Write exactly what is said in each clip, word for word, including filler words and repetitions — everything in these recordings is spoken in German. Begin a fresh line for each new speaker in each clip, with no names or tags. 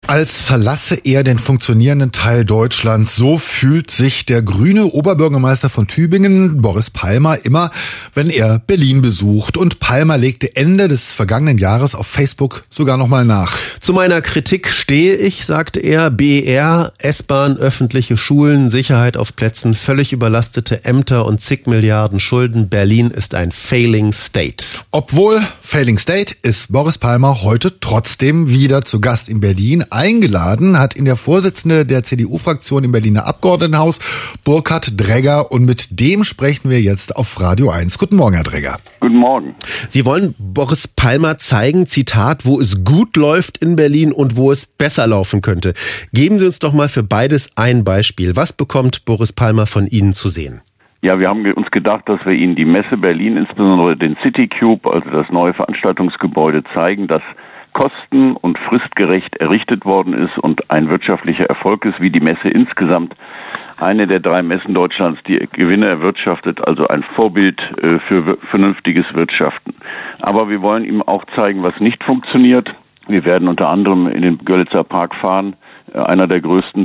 Als verlasse er den funktionierenden Teil Deutschlands. So fühlt sich der grüne Oberbürgermeister von Tübingen, Boris Palmer, immer, wenn er Berlin besucht. Und Palmer legte Ende des vergangenen Jahres auf Facebook sogar nochmal nach.
Zu meiner Kritik stehe ich, sagte er. B E R, S-Bahn, öffentliche Schulen, Sicherheit auf Plätzen, völlig überlastete Ämter und zig Milliarden Schulden. Berlin ist ein Failing State.
Obwohl Failing State ist Boris Palmer heute trotzdem wieder zu Gast in Berlin. Eingeladen hat ihn der Vorsitzende der C D U-Fraktion im Berliner Abgeordnetenhaus, Burkhard Dregger, und mit dem sprechen wir jetzt auf Radio eins. Guten Morgen, Herr Dregger.
Guten Morgen.
Sie wollen Boris Palmer zeigen, Zitat, wo es gut läuft in Berlin und wo es besser laufen könnte. Geben Sie uns doch mal für beides ein Beispiel. Was bekommt Boris Palmer von Ihnen zu sehen?
Ja, wir haben uns gedacht, dass wir Ihnen die Messe Berlin, insbesondere den City Cube, also das neue Veranstaltungsgebäude, zeigen, das kosten- und fristgerecht errichtet worden ist und ein wirtschaftlicher Erfolg ist, wie die Messe insgesamt eine der drei Messen Deutschlands, die Gewinne erwirtschaftet, also ein Vorbild äh, für vernünftiges Wirtschaften. Aber wir wollen ihm auch zeigen, was nicht funktioniert. Wir werden unter anderem in den Görlitzer Park fahren, äh, einer der größten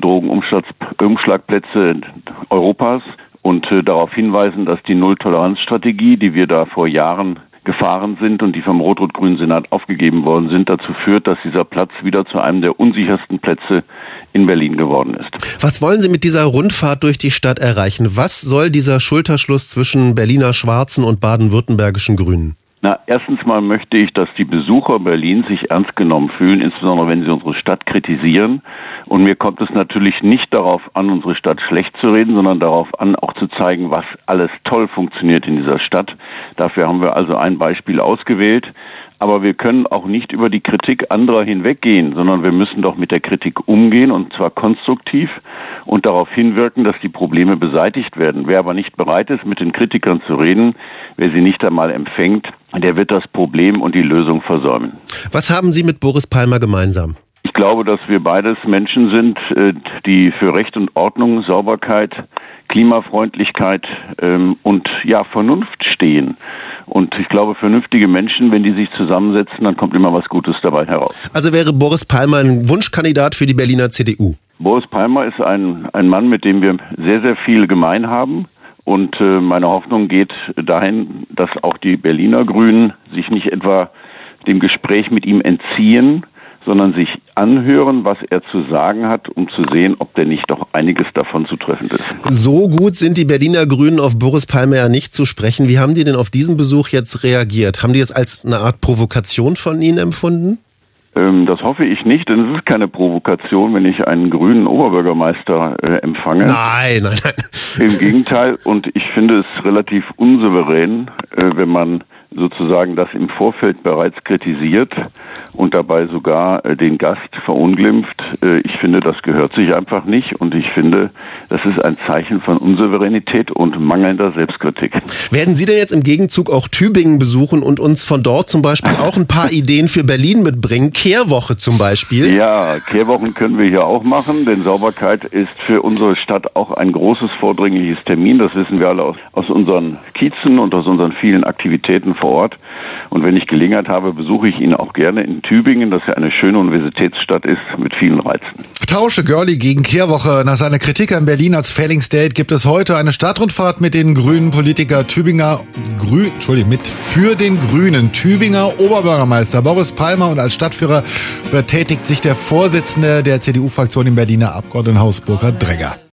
Drogenumschlagplätze Europas, und äh, darauf hinweisen, dass die Null-Toleranz-Strategie, die wir da vor Jahren gefahren sind und die vom Rot-Rot-Grünen Senat aufgegeben worden sind, dazu führt, dass dieser Platz wieder zu einem der unsichersten Plätze in Berlin geworden ist.
Was wollen Sie mit dieser Rundfahrt durch die Stadt erreichen? Was soll dieser Schulterschluss zwischen Berliner Schwarzen und baden-württembergischen Grünen?
Na, erstens mal möchte ich, dass die Besucher Berlins sich ernst genommen fühlen, insbesondere wenn sie unsere Stadt kritisieren. Und mir kommt es natürlich nicht darauf an, unsere Stadt schlecht zu reden, sondern darauf an, auch zu zeigen, was alles toll funktioniert in dieser Stadt. Dafür haben wir also ein Beispiel ausgewählt. Aber wir können auch nicht über die Kritik anderer hinweggehen, sondern wir müssen doch mit der Kritik umgehen, und zwar konstruktiv und darauf hinwirken, dass die Probleme beseitigt werden. Wer aber nicht bereit ist, mit den Kritikern zu reden, wer sie nicht einmal empfängt, der wird das Problem und die Lösung versäumen.
Was haben Sie mit Boris Palmer gemeinsam?
Ich glaube, dass wir beides Menschen sind, die für Recht und Ordnung, Sauberkeit, Klimafreundlichkeit ähm, und ja Vernunft stehen. Und ich glaube, vernünftige Menschen, wenn die sich zusammensetzen, dann kommt immer was Gutes dabei heraus.
Also wäre Boris Palmer ein Wunschkandidat für die Berliner C D U?
Boris Palmer ist ein, ein Mann, mit dem wir sehr, sehr viel gemein haben. Und äh, meine Hoffnung geht dahin, dass auch die Berliner Grünen sich nicht etwa dem Gespräch mit ihm entziehen, sondern sich anhören, was er zu sagen hat, um zu sehen, ob denn nicht doch einiges davon zutreffend ist.
So gut sind die Berliner Grünen auf Boris Palmer ja nicht zu sprechen. Wie haben die denn auf diesen Besuch jetzt reagiert? Haben die es als eine Art Provokation von Ihnen empfunden?
Ähm, das hoffe ich nicht, denn es ist keine Provokation, wenn ich einen grünen Oberbürgermeister äh, empfange.
Nein, nein, nein.
Im Gegenteil, und ich finde es relativ unsouverän, äh, wenn man sozusagen das im Vorfeld bereits kritisiert und dabei sogar äh, den Gast verunglimpft. Äh, ich finde, das gehört sich einfach nicht, und ich finde, das ist ein Zeichen von Unsouveränität und mangelnder Selbstkritik.
Werden Sie denn jetzt im Gegenzug auch Tübingen besuchen und uns von dort zum Beispiel auch ein paar Ideen für Berlin mitbringen? Kehrwoche zum Beispiel?
Ja, Kehrwochen können wir hier auch machen, denn Sauberkeit ist für unsere Stadt auch ein großes, vordringliches Termin. Das wissen wir alle aus, aus unseren Kiezen und aus unseren vielen Aktivitäten vor Ort. Und wenn ich Gelegenheit habe, besuche ich ihn auch gerne in Tübingen, das ja eine schöne Universitätsstadt ist mit vielen Reizen.
Tausche Görli gegen Kehrwoche. Nach seiner Kritik an Berlin als Failing State gibt es heute eine Stadtrundfahrt mit den grünen Politiker Tübinger, Grün, Entschuldigung, mit für den Grünen Tübinger Oberbürgermeister Boris Palmer, und als Stadtführer betätigt sich der Vorsitzende der C D U-Fraktion im Berliner Abgeordnetenhaus, Burkhard Dregger.